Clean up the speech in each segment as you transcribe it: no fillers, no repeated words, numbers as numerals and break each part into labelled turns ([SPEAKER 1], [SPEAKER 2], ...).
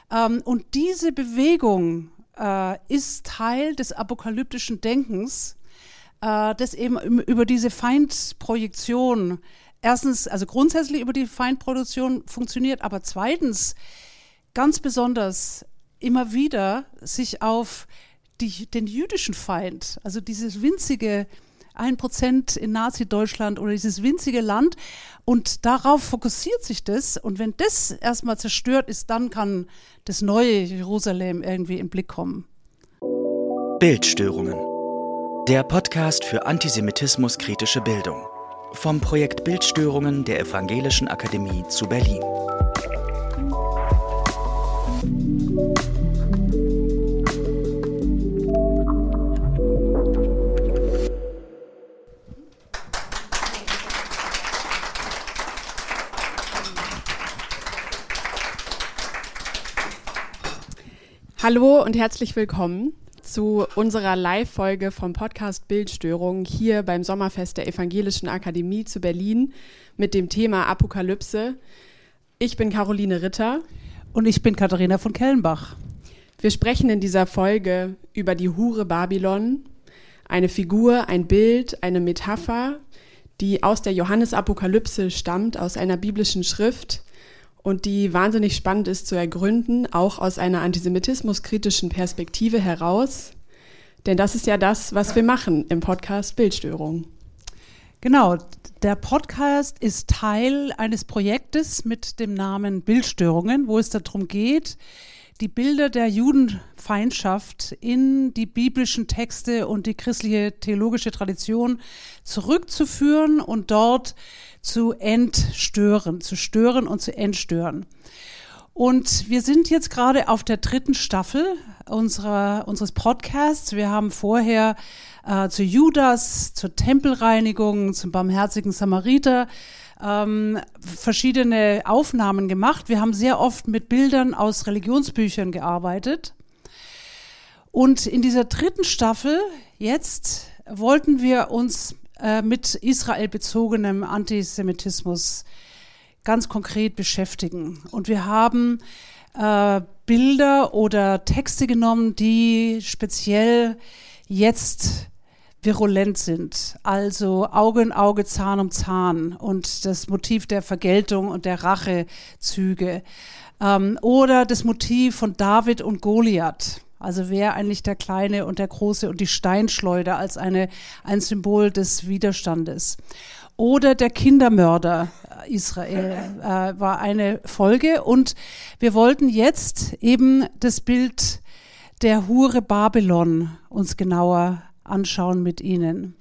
[SPEAKER 1] Und diese Bewegung ist Teil des apokalyptischen Denkens, das eben über diese Feindprojektion erstens, also grundsätzlich über die Feindproduktion funktioniert, aber zweitens ganz besonders immer wieder sich auf den jüdischen Feind, also dieses winzige 1% in Nazi-Deutschland oder dieses winzige Land, und darauf fokussiert sich das, und wenn das erstmal zerstört ist, dann kann das neue Jerusalem irgendwie im Blick kommen.
[SPEAKER 2] Bildstörungen. Der Podcast für antisemitismuskritische Bildung. Vom Projekt Bildstörungen der Evangelischen Akademie zu Berlin.
[SPEAKER 3] Hallo und herzlich willkommen zu unserer Live-Folge vom Podcast Bildstörungen hier beim Sommerfest der Evangelischen Akademie zu Berlin mit dem Thema Apokalypse. Ich bin Caroline Ritter.
[SPEAKER 1] Und ich bin Katharina von Kellenbach.
[SPEAKER 3] Wir sprechen in dieser Folge über die Hure Babylon, eine Figur, ein Bild, eine Metapher, die aus der Johannesapokalypse stammt, aus einer biblischen Schrift, und die wahnsinnig spannend ist zu ergründen, auch aus einer antisemitismuskritischen Perspektive heraus. Denn das ist ja das, was wir machen im Podcast Bildstörungen.
[SPEAKER 1] Genau, der Podcast ist Teil eines Projektes mit dem Namen Bildstörungen, wo es darum geht, die Bilder der Judenfeindschaft in die biblischen Texte und die christliche theologische Tradition zurückzuführen und dort zu stören und zu entstören. Und wir sind jetzt gerade auf der 3. Staffel unseres Podcasts. Wir haben vorher zu Judas, zur Tempelreinigung, zum barmherzigen Samariter verschiedene Aufnahmen gemacht. Wir haben sehr oft mit Bildern aus Religionsbüchern gearbeitet. Und in dieser 3. Staffel jetzt wollten wir uns mit israelbezogenem Antisemitismus ganz konkret beschäftigen. Und wir haben Bilder oder Texte genommen, die speziell jetzt virulent sind. Also Auge in Auge, Zahn um Zahn und das Motiv der Vergeltung und der Rachezüge. Oder das Motiv von David und Goliath. Also wer eigentlich der Kleine und der Große, und die Steinschleuder als ein Symbol des Widerstandes. Oder der Kindermörder Israel war eine Folge. Und wir wollten jetzt eben das Bild der Hure Babylon uns genauer anschauen mit Ihnen.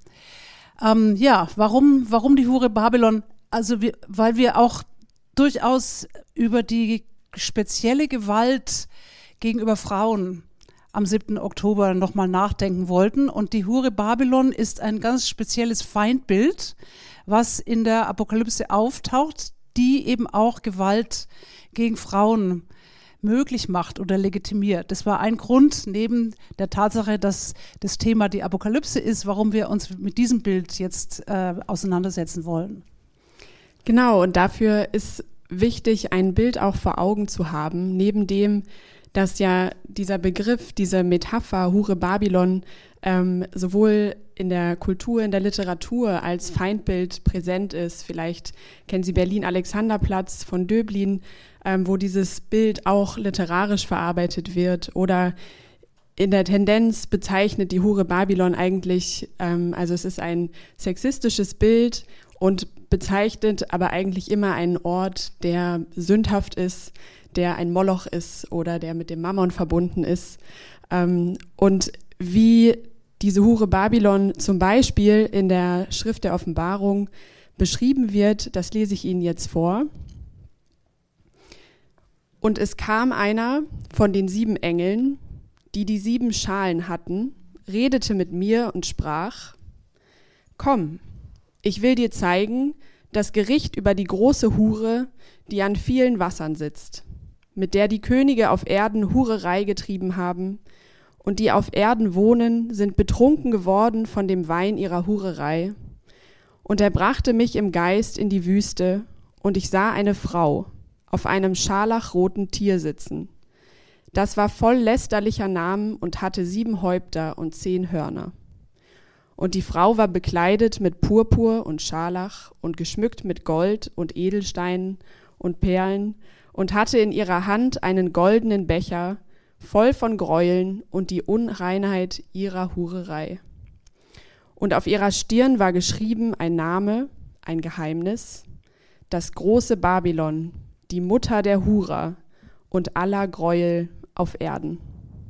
[SPEAKER 1] Warum die Hure Babylon? Also weil wir auch durchaus über die spezielle Gewalt gegenüber Frauen am 7. Oktober nochmal nachdenken wollten. Und die Hure Babylon ist ein ganz spezielles Feindbild, was in der Apokalypse auftaucht, die eben auch Gewalt gegen Frauen möglich macht oder legitimiert. Das war ein Grund neben der Tatsache, dass das Thema die Apokalypse ist, warum wir uns mit diesem Bild jetzt auseinandersetzen wollen.
[SPEAKER 3] Genau, und dafür ist wichtig, ein Bild auch vor Augen zu haben, neben dem, dass ja dieser Begriff, diese Metapher Hure Babylon sowohl in der Kultur, in der Literatur als Feindbild präsent ist. Vielleicht kennen Sie Berlin-Alexanderplatz von Döblin, wo dieses Bild auch literarisch verarbeitet wird. Oder in der Tendenz bezeichnet die Hure Babylon eigentlich, also es ist ein sexistisches Bild und bezeichnet aber eigentlich immer einen Ort, der sündhaft ist, der ein Moloch ist oder der mit dem Mammon verbunden ist. Und wie diese Hure Babylon zum Beispiel in der Schrift der Offenbarung beschrieben wird, das lese ich Ihnen jetzt vor. Und es kam einer von den 7 Engeln, die 7 Schalen hatten, redete mit mir und sprach: Komm, ich will dir zeigen das Gericht über die große Hure, die an vielen Wassern sitzt, mit der die Könige auf Erden Hurerei getrieben haben, und die auf Erden wohnen, sind betrunken geworden von dem Wein ihrer Hurerei. Und er brachte mich im Geist in die Wüste, und ich sah eine Frau auf einem scharlachroten Tier sitzen. Das war voll lästerlicher Namen und hatte 7 Häupter und 10 Hörner. Und die Frau war bekleidet mit Purpur und Scharlach und geschmückt mit Gold und Edelsteinen und Perlen und hatte in ihrer Hand einen goldenen Becher, voll von Gräueln und die Unreinheit ihrer Hurerei. Und auf ihrer Stirn war geschrieben ein Name, ein Geheimnis, das große Babylon, die Mutter der Hurer und aller Gräuel auf Erden.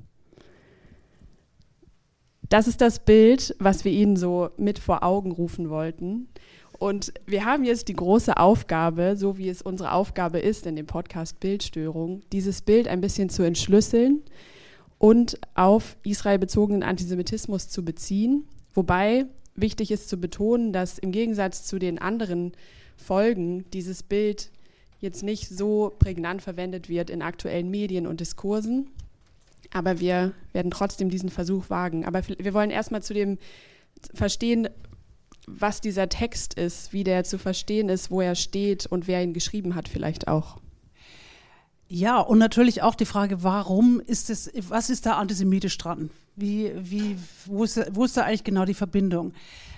[SPEAKER 3] Das ist das Bild, was wir Ihnen so mit vor Augen rufen wollten. Und wir haben jetzt die große Aufgabe, so wie es unsere Aufgabe ist in dem Podcast Bildstörung, dieses Bild ein bisschen zu entschlüsseln und auf israelbezogenen Antisemitismus zu beziehen. Wobei wichtig ist zu betonen, dass im Gegensatz zu den anderen Folgen dieses Bild jetzt nicht so prägnant verwendet wird in aktuellen Medien und Diskursen. Aber wir werden trotzdem diesen Versuch wagen. Aber wir wollen erstmal zu dem verstehen, was dieser Text ist, wie der zu verstehen ist, wo er steht und wer ihn geschrieben hat vielleicht auch.
[SPEAKER 1] Ja, und natürlich auch die Frage, was ist da antisemitisch dran? Wo ist da eigentlich genau die Verbindung?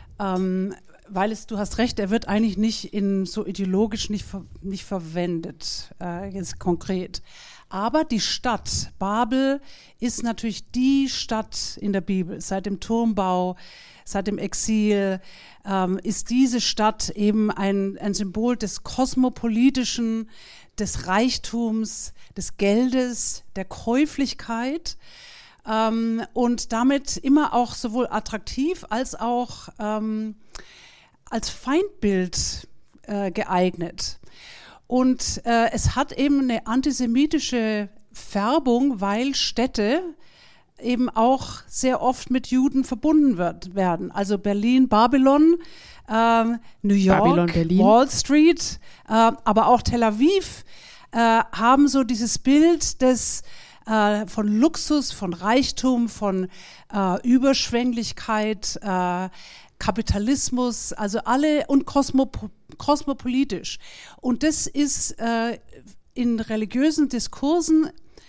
[SPEAKER 1] Du hast recht, er wird eigentlich nicht so ideologisch nicht verwendet, jetzt konkret. Aber die Stadt Babel ist natürlich die Stadt in der Bibel. Seit dem Turmbau, seit dem Exil ist diese Stadt eben ein Symbol des Kosmopolitischen, des Reichtums, des Geldes, der Käuflichkeit und damit immer auch sowohl attraktiv als auch als Feindbild geeignet. Und es hat eben eine antisemitische Färbung, weil Städte eben auch sehr oft mit Juden verbunden werden. Also Berlin, Babylon, New York,
[SPEAKER 3] Babylon,
[SPEAKER 1] Wall Street, aber auch Tel Aviv haben so dieses Bild von Luxus, von Reichtum, von Überschwänglichkeit, Kapitalismus, also alle und kosmopolitisch. Und das ist in religiösen Diskursen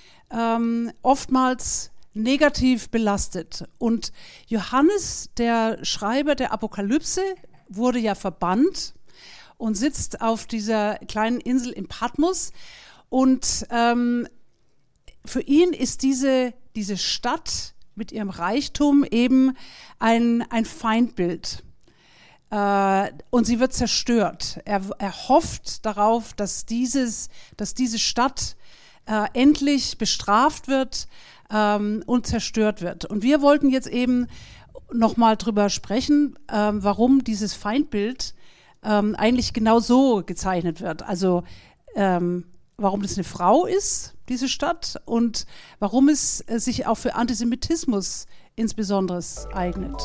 [SPEAKER 1] oftmals negativ belastet. Und Johannes, der Schreiber der Apokalypse, wurde ja verbannt und sitzt auf dieser kleinen Insel in Patmos. Und für ihn ist diese Stadt mit ihrem Reichtum eben ein Feindbild. Und sie wird zerstört. Er hofft darauf, dass diese Stadt endlich bestraft wird und zerstört wird. Und wir wollten jetzt eben nochmal drüber sprechen, warum dieses Feindbild eigentlich genau so gezeichnet wird. Also warum das eine Frau ist, diese Stadt, und warum es sich auch für Antisemitismus insbesondere eignet.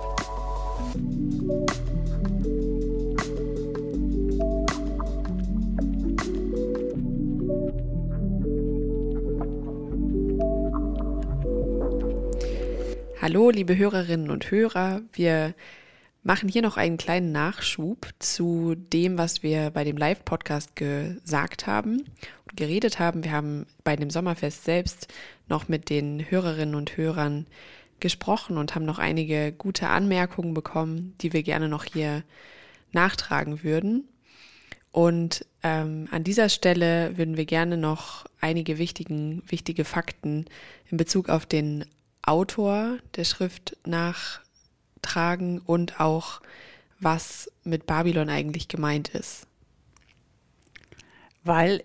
[SPEAKER 3] Hallo, liebe Hörerinnen und Hörer. Wir machen hier noch einen kleinen Nachschub zu dem, was wir bei dem Live-Podcast gesagt haben und geredet haben. Wir haben bei dem Sommerfest selbst noch mit den Hörerinnen und Hörern gesprochen und haben noch einige gute Anmerkungen bekommen, die wir gerne noch hier nachtragen würden. Und an dieser Stelle würden wir gerne noch einige wichtige Fakten in Bezug auf den Autor der Schrift nachtragen und auch, was mit Babylon eigentlich gemeint ist.
[SPEAKER 1] Weil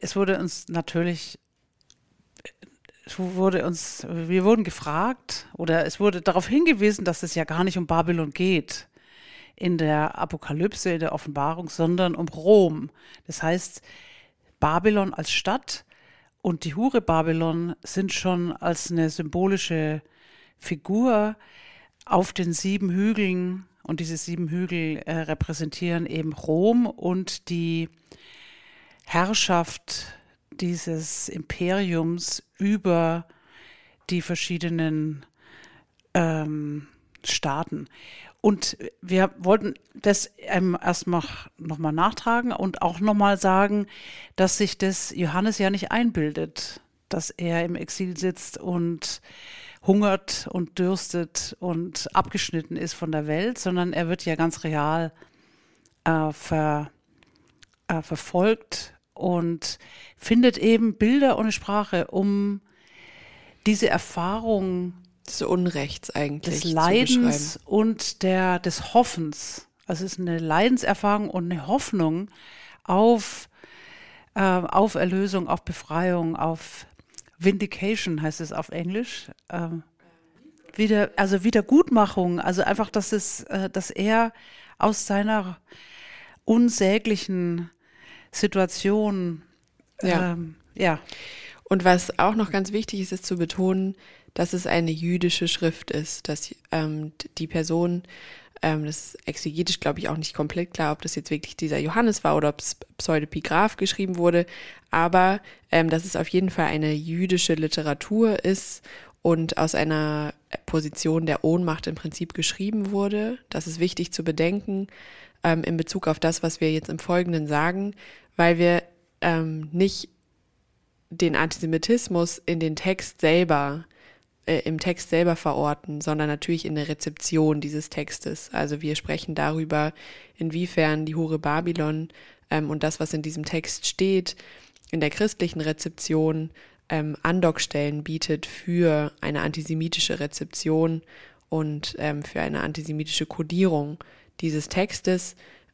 [SPEAKER 1] wir wurden gefragt oder es wurde darauf hingewiesen, dass es ja gar nicht um Babylon geht in der Apokalypse, in der Offenbarung, sondern um Rom. Das heißt, Babylon als Stadt und die Hure Babylon sind schon als eine symbolische Figur auf den 7 Hügeln, und diese 7 Hügel repräsentieren eben Rom und die Herrschaft dieses Imperiums über die verschiedenen Staaten. Und wir wollten das erstmal nochmal nachtragen und auch nochmal sagen, dass sich das Johannes ja nicht einbildet, dass er im Exil sitzt und hungert und dürstet und abgeschnitten ist von der Welt, sondern er wird ja ganz real verfolgt und findet eben Bilder und eine Sprache, um diese Erfahrung
[SPEAKER 3] des Unrechts eigentlich
[SPEAKER 1] des Leidens und des Hoffens. Also es ist eine Leidenserfahrung und eine Hoffnung auf Erlösung, auf Befreiung, auf Vindication heißt es auf Englisch. Wiedergutmachung. Also einfach, dass er aus seiner unsäglichen Situation
[SPEAKER 3] Und was auch noch ganz wichtig ist, ist zu betonen, dass es eine jüdische Schrift ist, dass die Person, das ist exegetisch, glaube ich, auch nicht komplett klar, ob das jetzt wirklich dieser Johannes war oder ob es Pseudepigraph geschrieben wurde, aber dass es auf jeden Fall eine jüdische Literatur ist und aus einer Position der Ohnmacht im Prinzip geschrieben wurde. Das ist wichtig zu bedenken in Bezug auf das, was wir jetzt im Folgenden sagen, weil wir nicht den Antisemitismus in den Text selber im Text selber verorten, sondern natürlich in der Rezeption dieses Textes. Also wir sprechen darüber, inwiefern die Hure Babylon und das, was in diesem Text steht, in der christlichen Rezeption Andockstellen bietet für eine antisemitische Rezeption und für eine antisemitische Kodierung dieses Textes,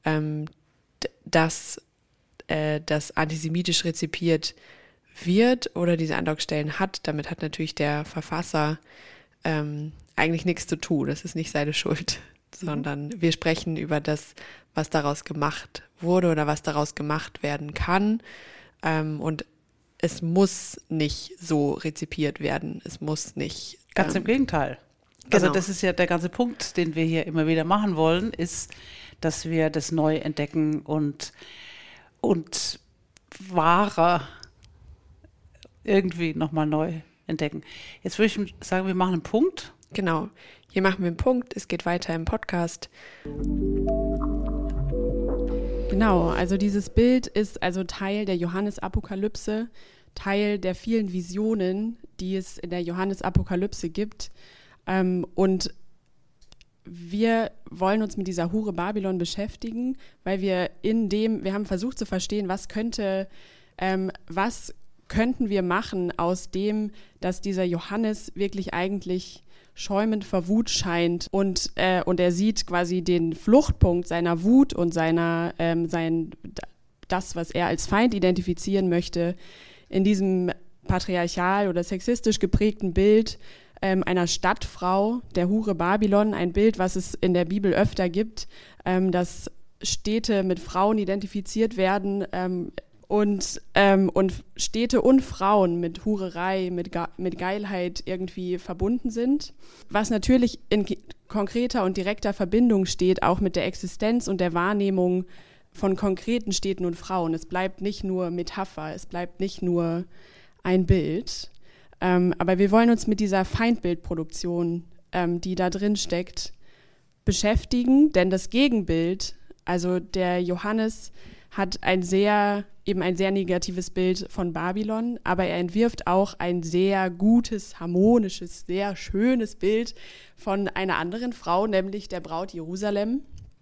[SPEAKER 3] das antisemitisch rezipiert wird oder diese Andockstellen hat. Damit hat natürlich der Verfasser eigentlich nichts zu tun. Das ist nicht seine Schuld, sondern wir sprechen über das, was daraus gemacht wurde oder was daraus gemacht werden kann. Und es muss nicht so rezipiert werden. Es muss nicht.
[SPEAKER 1] Ganz im Gegenteil.
[SPEAKER 3] Genau.
[SPEAKER 1] Also das ist ja der ganze Punkt, den wir hier immer wieder machen wollen, ist, dass wir das neu entdecken und wahrer irgendwie nochmal neu entdecken. Jetzt würde ich sagen, wir machen einen Punkt.
[SPEAKER 3] Genau, hier machen wir einen Punkt. Es geht weiter im Podcast. Genau, also dieses Bild ist also Teil der Johannesapokalypse, Teil der vielen Visionen, die es in der Johannesapokalypse gibt. Und wir wollen uns mit dieser Hure Babylon beschäftigen, weil wir haben versucht zu verstehen, was könnten wir machen aus dem, dass dieser Johannes wirklich eigentlich schäumend vor Wut scheint und er sieht quasi den Fluchtpunkt seiner Wut und das, was er als Feind identifizieren möchte, in diesem patriarchal oder sexistisch geprägten Bild einer Stadtfrau, der Hure Babylon, ein Bild, was es in der Bibel öfter gibt, dass Städte mit Frauen identifiziert werden und Städte und Frauen mit Hurerei, mit Geilheit irgendwie verbunden sind, was natürlich in konkreter und direkter Verbindung steht, auch mit der Existenz und der Wahrnehmung von konkreten Städten und Frauen. Es bleibt nicht nur Metapher, es bleibt nicht nur ein Bild, aber wir wollen uns mit dieser Feindbildproduktion, die da drin steckt, beschäftigen, denn das Gegenbild, also der Johannes hat ein sehr negatives Bild von Babylon, aber er entwirft auch ein sehr gutes, harmonisches, sehr schönes Bild von einer anderen Frau, nämlich der Braut Jerusalem.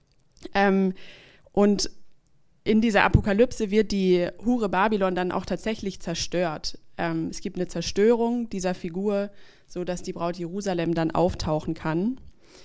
[SPEAKER 3] Und in dieser Apokalypse wird die Hure Babylon dann auch tatsächlich zerstört. Es gibt eine Zerstörung dieser Figur, sodass die Braut Jerusalem dann auftauchen kann.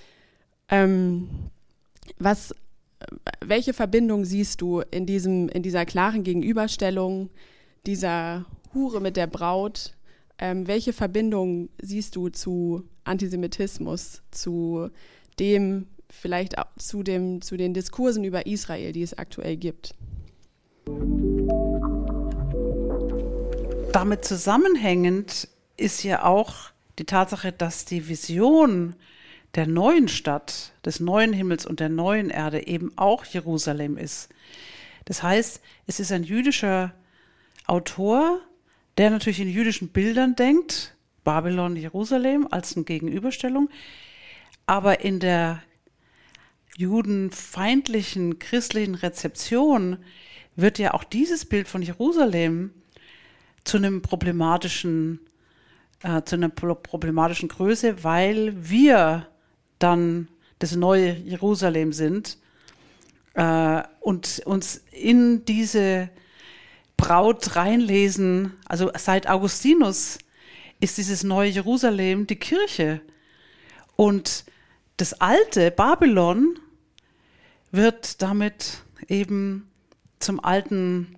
[SPEAKER 3] Welche Verbindung siehst du in dieser klaren Gegenüberstellung dieser Hure mit der Braut? Welche Verbindung siehst du zu Antisemitismus, zu den Diskursen über Israel, die es aktuell gibt?
[SPEAKER 1] Damit zusammenhängend ist ja auch die Tatsache, dass die Vision der neuen Stadt, des neuen Himmels und der neuen Erde eben auch Jerusalem ist. Das heißt, es ist ein jüdischer Autor, der natürlich in jüdischen Bildern denkt, Babylon, Jerusalem als eine Gegenüberstellung, aber in der judenfeindlichen christlichen Rezeption wird ja auch dieses Bild von Jerusalem zu einer problematischen Größe, weil wir dann das neue Jerusalem sind und uns in diese Braut reinlesen. Also seit Augustinus ist dieses neue Jerusalem die Kirche. Und das alte Babylon wird damit eben zum alten,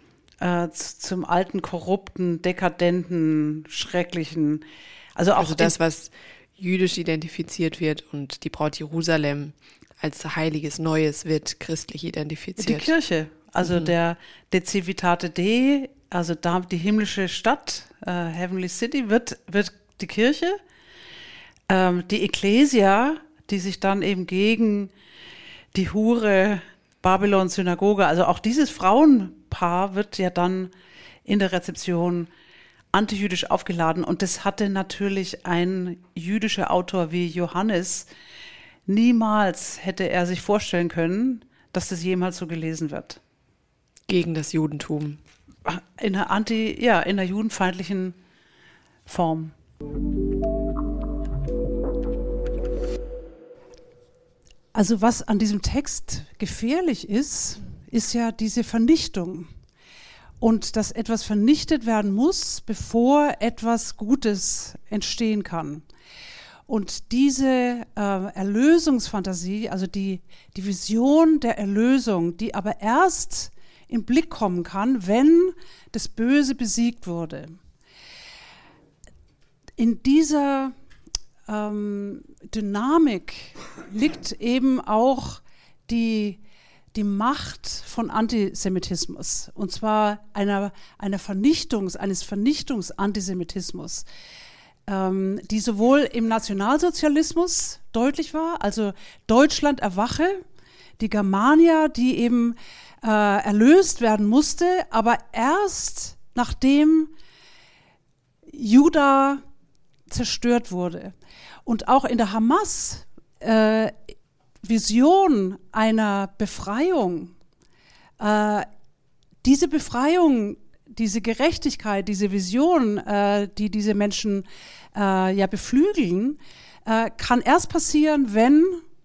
[SPEAKER 1] korrupten, dekadenten, schrecklichen.
[SPEAKER 3] Also das, was jüdisch identifiziert wird, und die Braut Jerusalem als heiliges Neues wird christlich identifiziert.
[SPEAKER 1] Die Kirche, also der De Civitate Dei, also da die himmlische Stadt, Heavenly City, wird die Kirche. Die Ekklesia, die sich dann eben gegen die Hure Babylon Synagoge, also auch dieses Frauenpaar wird ja dann in der Rezeption antijüdisch aufgeladen. Und das hatte natürlich ein jüdischer Autor wie Johannes, niemals hätte er sich vorstellen können, dass das jemals so gelesen wird.
[SPEAKER 3] Gegen das Judentum.
[SPEAKER 1] In einer judenfeindlichen Form. Also was an diesem Text gefährlich ist ja diese Vernichtung. Und dass etwas vernichtet werden muss, bevor etwas Gutes entstehen kann. Und diese Erlösungsfantasie, also die Vision der Erlösung, die aber erst in Blick kommen kann, wenn das Böse besiegt wurde. In dieser Dynamik liegt eben auch die Macht von Antisemitismus, und zwar eines Vernichtungsantisemitismus, die sowohl im Nationalsozialismus deutlich war, also Deutschland erwache, die Germania, die eben erlöst werden musste, aber erst nachdem Juda zerstört wurde. Und auch in der Hamas Vision einer Befreiung, diese Befreiung, diese Gerechtigkeit, diese Vision, die diese Menschen ja beflügeln, kann erst passieren, wenn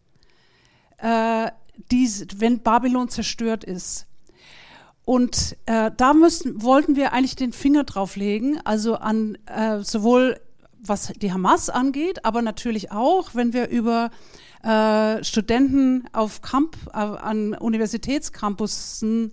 [SPEAKER 1] Babylon zerstört ist. Und da wollten wir eigentlich den Finger drauf legen, also an sowohl was die Hamas angeht, aber natürlich auch, wenn wir über Studenten an Universitätscampussen,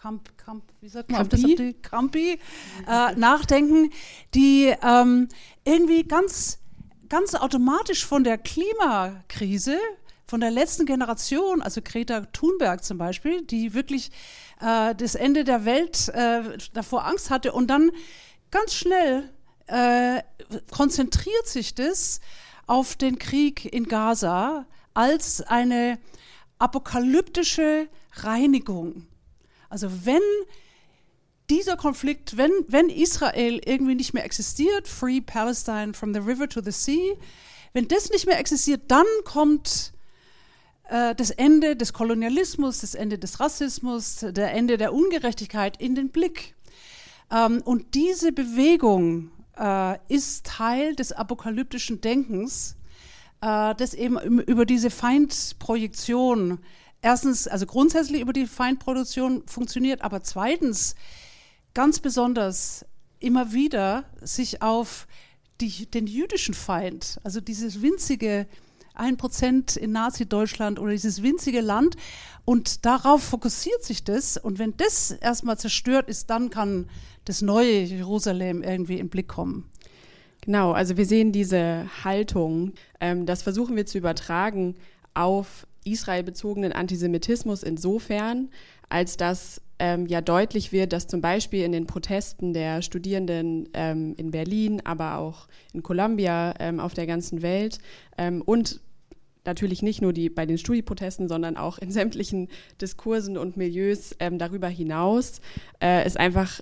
[SPEAKER 1] Campi nachdenken, die irgendwie ganz, ganz automatisch von der Klimakrise, von der letzten Generation, also Greta Thunberg zum Beispiel, die wirklich das Ende der Welt davor Angst hatte, und dann ganz schnell konzentriert sich das auf den Krieg in Gaza als eine apokalyptische Reinigung. Also wenn dieser Konflikt, wenn Israel irgendwie nicht mehr existiert, Free Palestine from the river to the sea, wenn das nicht mehr existiert, dann kommt das Ende des Kolonialismus, das Ende des Rassismus, der Ende der Ungerechtigkeit in den Blick. Und diese Bewegung ist Teil des apokalyptischen Denkens, das eben über diese Feindprojektion, erstens, also grundsätzlich über die Feindproduktion funktioniert, aber zweitens ganz besonders immer wieder sich auf den jüdischen Feind, also dieses winzige 1% in Nazi-Deutschland oder dieses winzige Land, und darauf fokussiert sich das, und wenn das erstmal zerstört ist, dann kann das neue Jerusalem irgendwie in den Blick kommen.
[SPEAKER 3] Genau, also wir sehen diese Haltung, das versuchen wir zu übertragen auf israelbezogenen Antisemitismus insofern, als dass ja deutlich wird, dass zum Beispiel in den Protesten der Studierenden in Berlin, aber auch in Columbia auf der ganzen Welt und natürlich nicht nur bei den Studieprotesten, sondern auch in sämtlichen Diskursen und Milieus darüber hinaus es einfach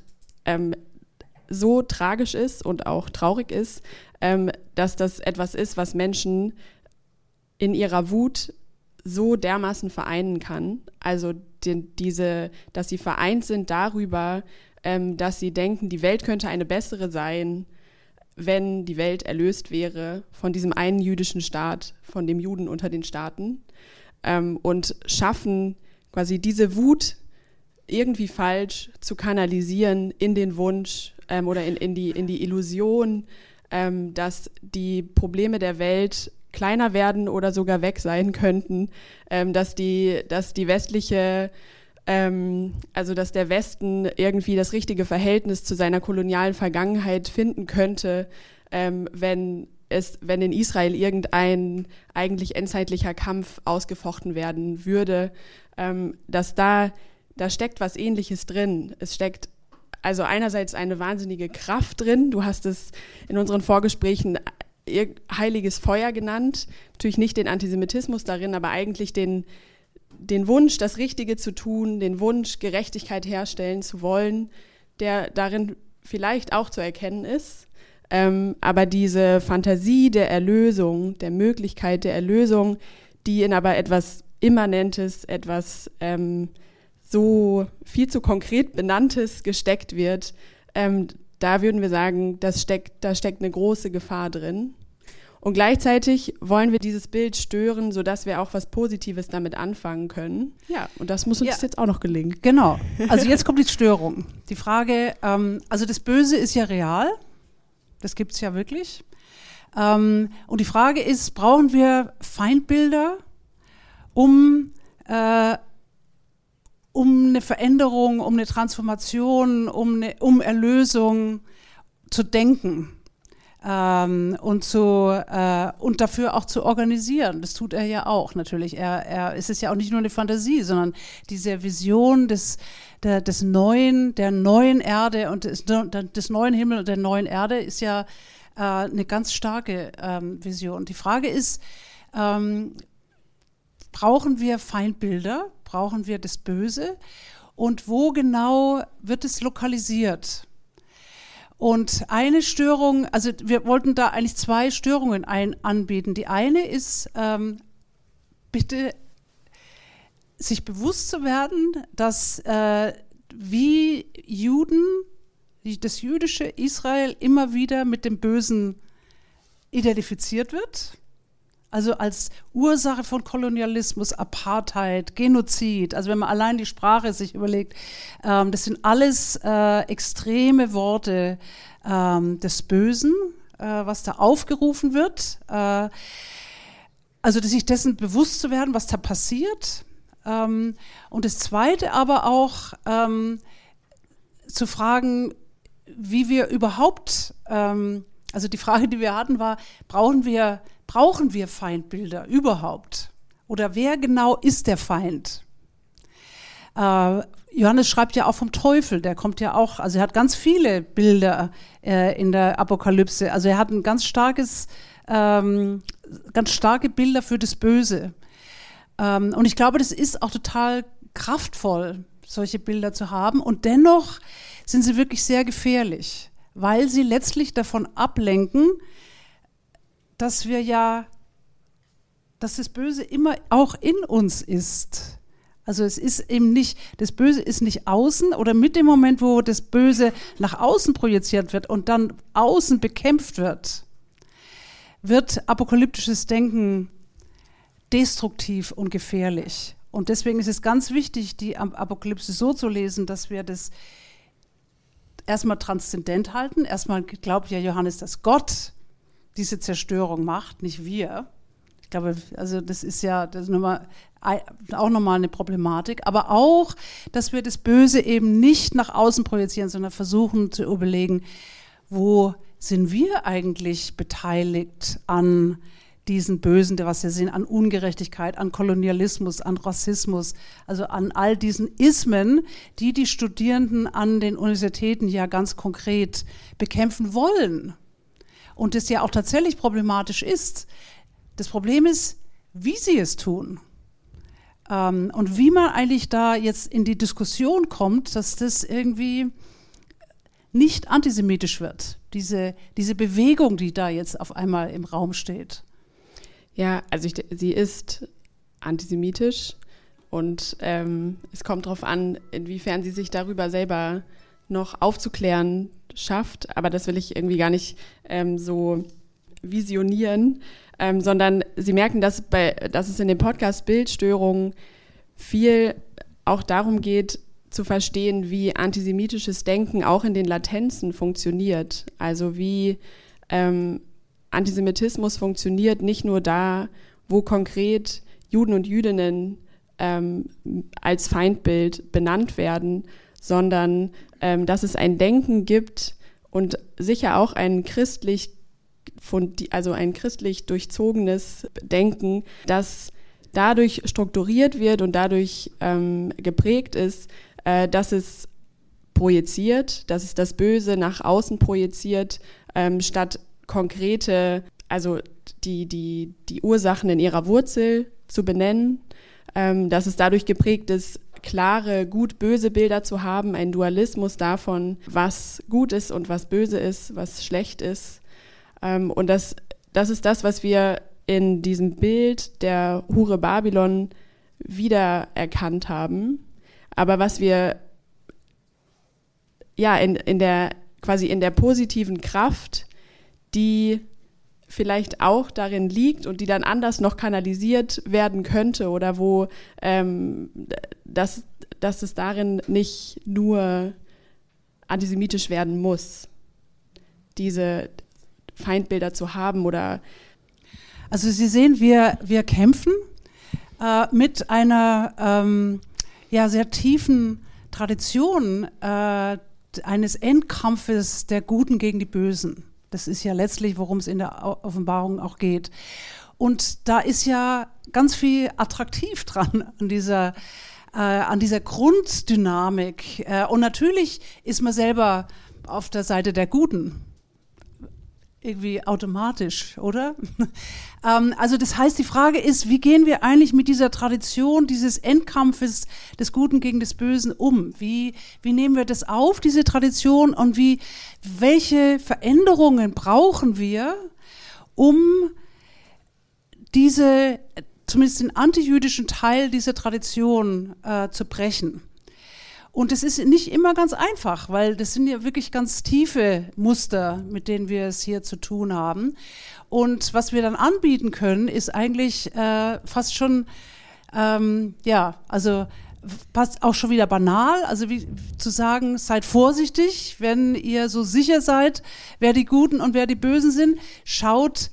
[SPEAKER 3] so tragisch ist und auch traurig ist, dass das etwas ist, was Menschen in ihrer Wut so dermaßen vereinen kann. Also dass sie vereint sind darüber, dass sie denken, die Welt könnte eine bessere sein, wenn die Welt erlöst wäre von diesem einen jüdischen Staat, von dem Juden unter den Staaten, und schaffen quasi diese Wut irgendwie falsch zu kanalisieren in den Wunsch oder in die Illusion, dass die Probleme der Welt kleiner werden oder sogar weg sein könnten, dass die westliche, also dass der Westen irgendwie das richtige Verhältnis zu seiner kolonialen Vergangenheit finden könnte, wenn in Israel irgendein eigentlich endzeitlicher Kampf ausgefochten werden würde, dass da steckt was Ähnliches drin. Es steckt also einerseits eine wahnsinnige Kraft drin. Du hast es in unseren Vorgesprächen heiliges Feuer genannt. Natürlich nicht den Antisemitismus darin, aber eigentlich den Wunsch, das Richtige zu tun, den Wunsch, Gerechtigkeit herstellen zu wollen, der darin vielleicht auch zu erkennen ist. Aber diese Fantasie der Erlösung, der Möglichkeit der Erlösung, die in aber etwas Immanentes, etwas so viel zu konkret Benanntes gesteckt wird, da würden wir sagen, da steckt eine große Gefahr drin. Und gleichzeitig wollen wir dieses Bild stören, sodass wir auch was Positives damit anfangen können. Ja, und das muss uns jetzt auch noch gelingen.
[SPEAKER 1] Genau. Also jetzt kommt die Störung. Die Frage, also das Böse ist ja real. Das gibt es ja wirklich. Und die Frage ist, brauchen wir Feindbilder, um eine Veränderung, um eine Transformation, um Erlösung zu denken und dafür auch zu organisieren. Das tut er ja auch natürlich. Es ist ja auch nicht nur eine Fantasie, sondern diese Vision der neuen Erde und des neuen Himmels und der neuen Erde ist ja eine ganz starke Vision. Die Frage ist, brauchen wir Feindbilder? Brauchen wir das Böse? Und wo genau wird es lokalisiert? Und eine Störung, also wir wollten da eigentlich 2 Störungen anbieten. Die eine ist, bitte sich bewusst zu werden, dass wie Juden, das jüdische Israel immer wieder mit dem Bösen identifiziert wird. Also als Ursache von Kolonialismus, Apartheid, Genozid. Also wenn man allein die Sprache sich überlegt, das sind alles extreme Worte des Bösen, was da aufgerufen wird. Also sich dessen bewusst zu werden, was da passiert. Und das Zweite aber auch zu fragen, wie wir überhaupt, also die Frage, die wir hatten, war, brauchen wir Feindbilder überhaupt? Oder wer genau ist der Feind? Johannes schreibt ja auch vom Teufel, der kommt ja auch, also er hat ganz viele Bilder in der Apokalypse. Also er hat ein ganz starke Bilder für das Böse. Und ich glaube, das ist auch total kraftvoll, solche Bilder zu haben. Und dennoch sind sie wirklich sehr gefährlich, weil sie letztlich davon ablenken, dass das Böse immer auch in uns ist. Also es ist eben nicht, das Böse ist nicht außen oder mit dem Moment, wo das Böse nach außen projiziert wird und dann außen bekämpft wird apokalyptisches Denken destruktiv und gefährlich. Und deswegen ist es ganz wichtig, die Apokalypse so zu lesen, dass wir das erstmal transzendent halten. Erstmal glaubt ja Johannes, dass Gott diese Zerstörung macht, nicht wir. Ich glaube, also das ist auch nochmal eine Problematik. Aber auch, dass wir das Böse eben nicht nach außen projizieren, sondern versuchen zu überlegen, wo sind wir eigentlich beteiligt an diesen Bösen, was wir sehen, an Ungerechtigkeit, an Kolonialismus, an Rassismus, also an all diesen Ismen, die Studierenden an den Universitäten ja ganz konkret bekämpfen wollen. Und das ja auch tatsächlich problematisch ist. Das Problem ist, wie sie es tun. Und wie man eigentlich da jetzt in die Diskussion kommt, dass das irgendwie nicht antisemitisch wird. Diese Bewegung, die da jetzt auf einmal im Raum steht.
[SPEAKER 3] Ja, also sie ist antisemitisch und es kommt darauf an, inwiefern sie sich darüber selber noch aufzuklären schafft. Aber das will ich irgendwie gar nicht so visionieren, sondern Sie merken, dass es in dem Podcast Bildstörungen viel auch darum geht, zu verstehen, wie antisemitisches Denken auch in den Latenzen funktioniert. Also wie Antisemitismus funktioniert, nicht nur da, wo konkret Juden und Jüdinnen als Feindbild benannt werden, sondern dass es ein Denken gibt und sicher auch ein christlich durchzogenes Denken, das dadurch strukturiert wird und dadurch geprägt ist, dass es projiziert, dass es das Böse nach außen projiziert, statt konkrete, also die Ursachen in ihrer Wurzel zu benennen, dass es dadurch geprägt ist, klare gut-böse Bilder zu haben, ein Dualismus davon, was gut ist und was böse ist, was schlecht ist. Und das ist das, was wir in diesem Bild der Hure Babylon wiedererkannt haben, aber was wir ja in der positiven Kraft, die vielleicht auch darin liegt und die dann anders noch kanalisiert werden könnte oder wo dass es darin nicht nur antisemitisch werden muss, diese Feindbilder zu haben oder.
[SPEAKER 1] Also Sie sehen, wir kämpfen mit einer sehr tiefen Tradition eines Endkampfes der Guten gegen die Bösen. Das ist ja letztlich, worum es in der Offenbarung auch geht. Und da ist ja ganz viel attraktiv dran an dieser Grunddynamik. Und natürlich ist man selber auf der Seite der Guten. Irgendwie automatisch, oder? Also das heißt, die Frage ist, wie gehen wir eigentlich mit dieser Tradition dieses Endkampfes des Guten gegen des Bösen um? Wie nehmen wir das auf, diese Tradition, und welche Veränderungen brauchen wir, um zumindest den antijüdischen Teil dieser Tradition zu brechen? Und es ist nicht immer ganz einfach, weil das sind ja wirklich ganz tiefe Muster, mit denen wir es hier zu tun haben. Und was wir dann anbieten können, ist eigentlich fast schon, fast auch schon wieder banal. Also wie zu sagen, seid vorsichtig, wenn ihr so sicher seid, wer die Guten und wer die Bösen sind. Schaut,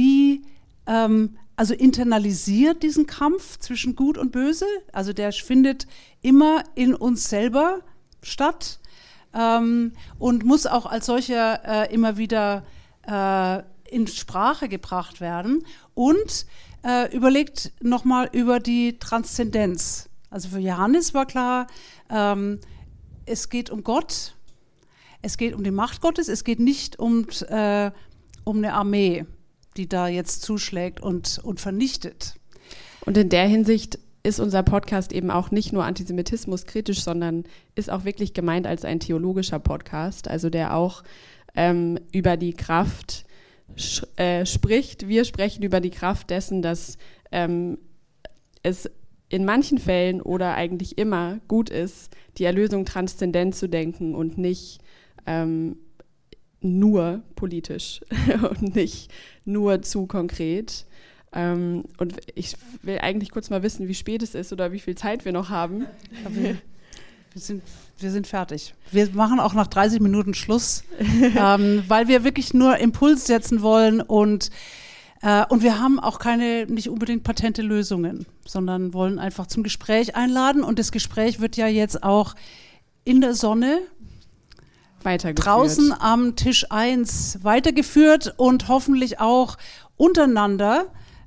[SPEAKER 1] also internalisiert diesen Kampf zwischen Gut und Böse. Also der findet immer in uns selber statt und muss auch als solcher immer wieder in Sprache gebracht werden. Und überlegt nochmal über die Transzendenz. Also für Johannes war klar, es geht um Gott, es geht um die Macht Gottes, es geht nicht um eine Armee, die da jetzt zuschlägt und vernichtet.
[SPEAKER 3] Und in der Hinsicht ist unser Podcast eben auch nicht nur Antisemitismus kritisch, sondern ist auch wirklich gemeint als ein theologischer Podcast, also der auch über die Kraft spricht. Wir sprechen über die Kraft dessen, dass es in manchen Fällen oder eigentlich immer gut ist, die Erlösung transzendent zu denken und nicht nur politisch und nicht nur zu konkret. Und ich will eigentlich kurz mal wissen, wie spät es ist oder wie viel Zeit wir noch haben.
[SPEAKER 1] Wir sind fertig. Wir machen auch nach 30 Minuten Schluss, weil wir wirklich nur Impuls setzen wollen und wir haben auch nicht unbedingt patente Lösungen, sondern wollen einfach zum Gespräch einladen. Und das Gespräch wird ja jetzt auch in der Sonne draußen am Tisch 1 weitergeführt und hoffentlich auch untereinander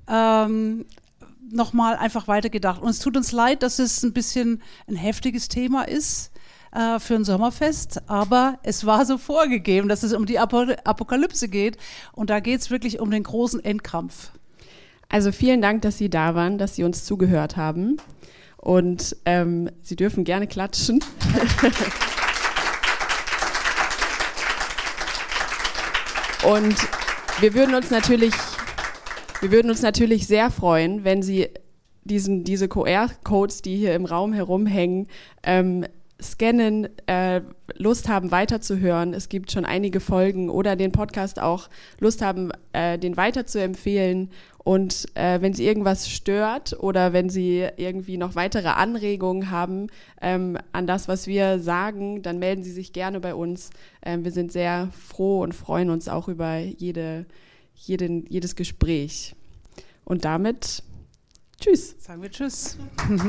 [SPEAKER 1] nochmal einfach weitergedacht. Und es tut uns leid, dass es ein bisschen ein heftiges Thema ist für ein Sommerfest, aber es war so vorgegeben, dass es um die Apokalypse geht und da geht es wirklich um den großen Endkampf.
[SPEAKER 3] Also vielen Dank, dass Sie da waren, dass Sie uns zugehört haben und Sie dürfen gerne klatschen. Und wir würden uns natürlich sehr freuen, wenn Sie diese QR-Codes, die hier im Raum herumhängen, scannen, Lust haben weiterzuhören, es gibt schon einige Folgen, oder den Podcast auch Lust haben, den weiterzuempfehlen. Und wenn Sie irgendwas stört oder wenn Sie irgendwie noch weitere Anregungen haben an das, was wir sagen, dann melden Sie sich gerne bei uns. Wir sind sehr froh und freuen uns auch über jedes Gespräch. Und damit tschüss.
[SPEAKER 1] Sagen wir tschüss.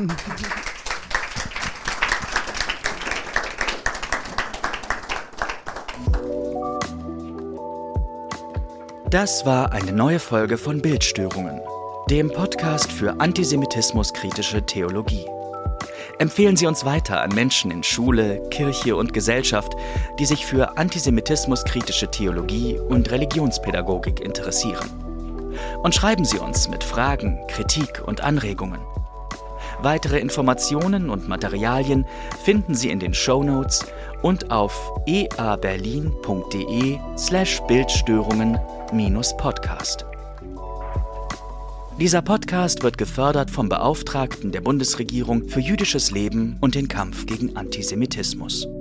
[SPEAKER 2] Das war eine neue Folge von Bildstörungen, dem Podcast für antisemitismuskritische Theologie. Empfehlen Sie uns weiter an Menschen in Schule, Kirche und Gesellschaft, die sich für antisemitismuskritische Theologie und Religionspädagogik interessieren. Und schreiben Sie uns mit Fragen, Kritik und Anregungen. Weitere Informationen und Materialien finden Sie in den Shownotes und auf eaberlin.de/Bildstörungen-Podcast. Dieser Podcast wird gefördert vom Beauftragten der Bundesregierung für jüdisches Leben und den Kampf gegen Antisemitismus.